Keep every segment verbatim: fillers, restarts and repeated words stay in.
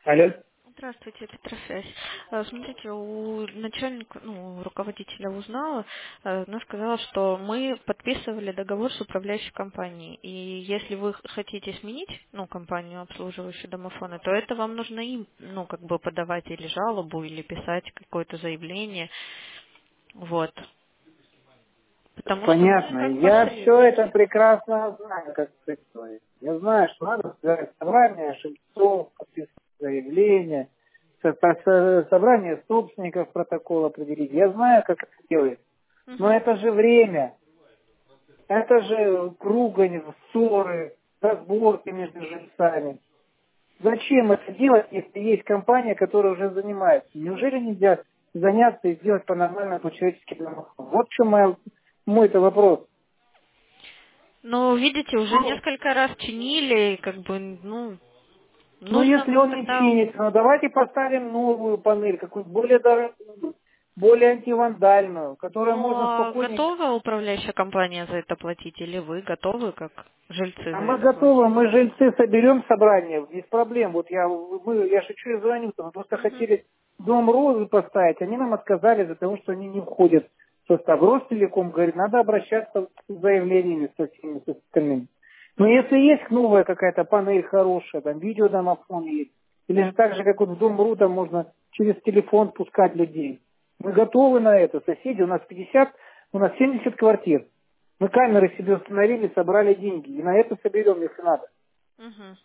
Алло. Здравствуйте, Петросвязь. Э, Смотрите, у начальника, ну, у руководителя узнала, э, она сказала, что мы подписывали договор с управляющей компанией, и если вы хотите сменить, ну, компанию, обслуживающую домофоны, то это вам нужно им, ну, как бы подавать или жалобу, или писать какое-то заявление, вот. Потому что мы Понятно. как Я все это посредники. прекрасно знаю, как происходит. Я знаю, что надо собирать собрание жильцов, подписывать заявление, со- со- со- собрание собственников протокол определить. Я знаю, как это делается. Но Мгм. это же время. Это же ругань, ссоры, разборки между жильцами. Зачем это делать, если есть компания, которая уже занимается? Неужели нельзя заняться и сделать по-нормальному, по-человечески домофон? Вот в чем мой, мой-то вопрос. Ну, видите, уже несколько раз чинили, и как бы, ну, Ну, нужно если вот он не тогда. чинится, ну давайте поставим новую панель, какую-то более дорогую, более антивандальную, которую можно Но спокойненько. готова управляющая компания за это платить, или вы готовы, как жильцы, А за мы это готовы, платить? мы жильцы соберем собрание, без проблем. Вот я, мы, я шучу и звоню, мы просто Мгм. хотели дом Розы поставить, они нам отказали за того, что они не входят в состав. Ростелеком говорит, надо обращаться с заявлениями со всеми с остальными. Но если есть новая какая-то панель хорошая, там видеодомофон есть, или же так же, как вот в Дом РУ, там можно через телефон пускать людей. Мы готовы на это. Соседи, у нас пятьдесят, у нас семьдесят квартир. Мы камеры себе установили, собрали деньги. И на это соберем, если надо. Мгм.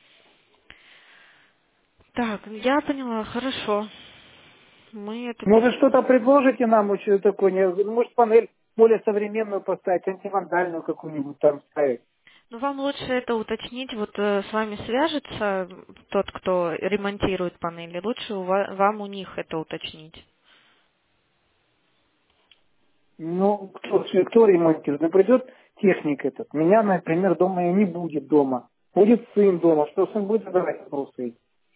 Так, я поняла, хорошо. Мы это Может, что-то передаем. предложите нам еще такое? не- Может, панель более современную поставить, антивандальную какую-нибудь там ставить? Ну, вам лучше это уточнить, вот э, с вами свяжется тот, кто ремонтирует панели, лучше у ва- вам у них это уточнить. Ну, кто, кто ремонтирует? Ну, придет техник этот. Меня, например, дома и не будет дома. Будет сын дома. Что сын будет задавать вопросы?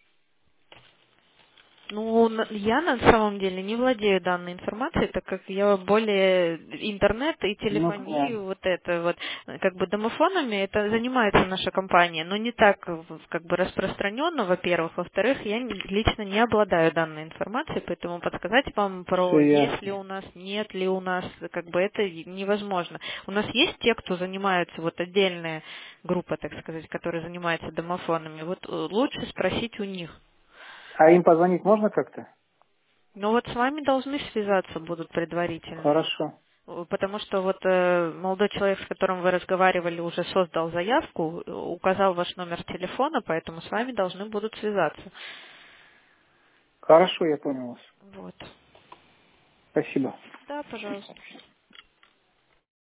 Ну, на- я на самом деле не владею данной информацией, так как я более интернет и Ну, понятно. телефонию, вот это вот, э, как бы домофонами, это занимается наша компания, но не так в- как бы распространенно, во-первых. Во-вторых, я не- лично не обладаю данной информацией, поэтому подсказать вам Все про есть ли ясно. у нас, нет ли у нас, как бы это невозможно. У нас есть те, кто занимаются, вот отдельная группа, так сказать, которая занимается домофонами. Вот э, лучше спросить у них. А им позвонить можно как-то? Ну вот с вами должны связаться будут предварительно. Хорошо. Э, Потому что вот э, молодой человек, с которым вы разговаривали, уже создал заявку, э, указал ваш номер телефона, поэтому с вами должны будут связаться. Хорошо, я понял вас. Вот. Спасибо. Да, пожалуйста.